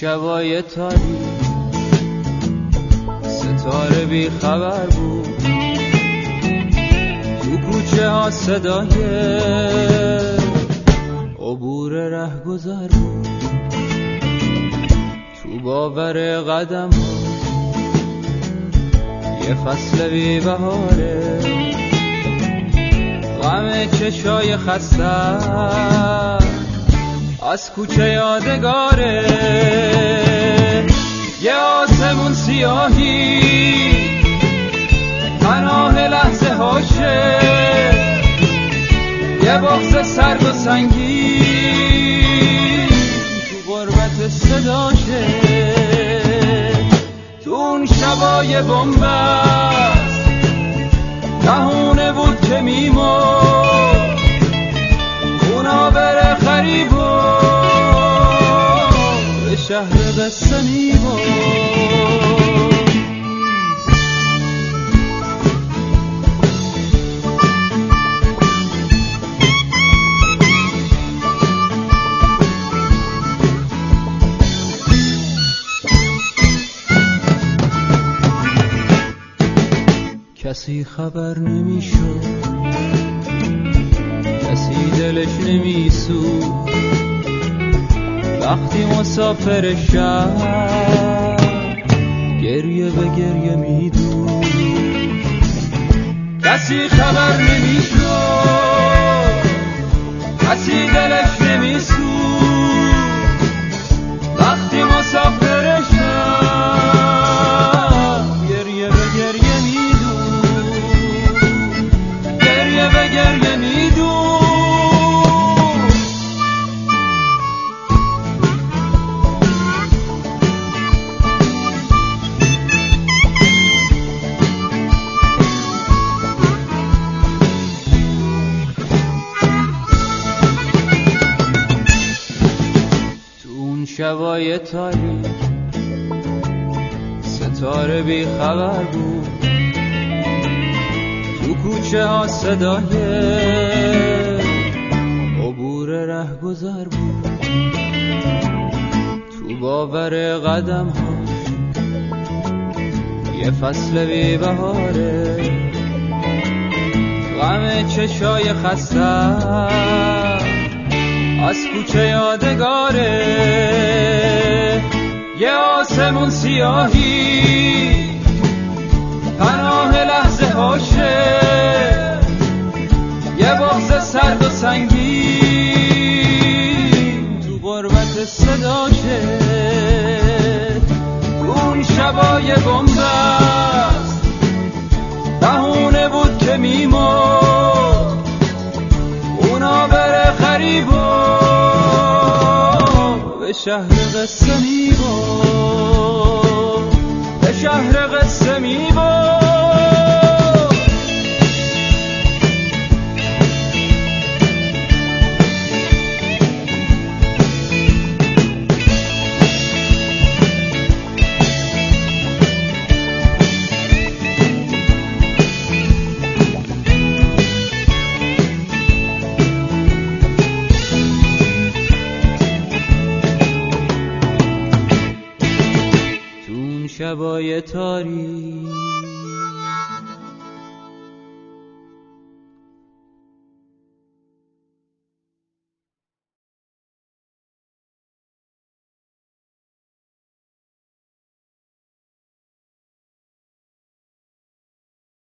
شبای تاریک ستاره بی خبر بود، تو کوچه ها صدای عبور رهگذر بود، تو باور قدم ها یه فصل بی بهاره، غم چشای خسته از کوچه یادگاره، یه آسمون سیاهی پناه لحظه هاشه، یه بغض سرد و سنگین تو غربت صداشه، تو اون شبای بنبست دهونه بود که میمرد، اونا بره خریبو به شهر قصه میبرد. کسی خبر نمیشد، کسی دلش نمیسود، وقتی مسافر شب گریه به گریه میدود، کسی خبر نمیشد، کسی دلش نمیسود، وقتی مسافر شب گریه به گریه میدود، گریه به گریه میدود. شبای تاریک ستاره بی خبر بود، تو کوچه ها صدای عبور رهگذر بود، تو باور قدم ها یه فصل بی بهاره، غم چشای خسته از کوچه یادگاره، یه آسمون سیاهی پناه لحظه هاشه، یه بغض سرد و سنگین تو غربت صداشه، اون شبای بنبست دهونه بود که میمرد، اونا بره خریبو به شهر قصه میبرد، به شهر قصه میبرد. شبای تاریک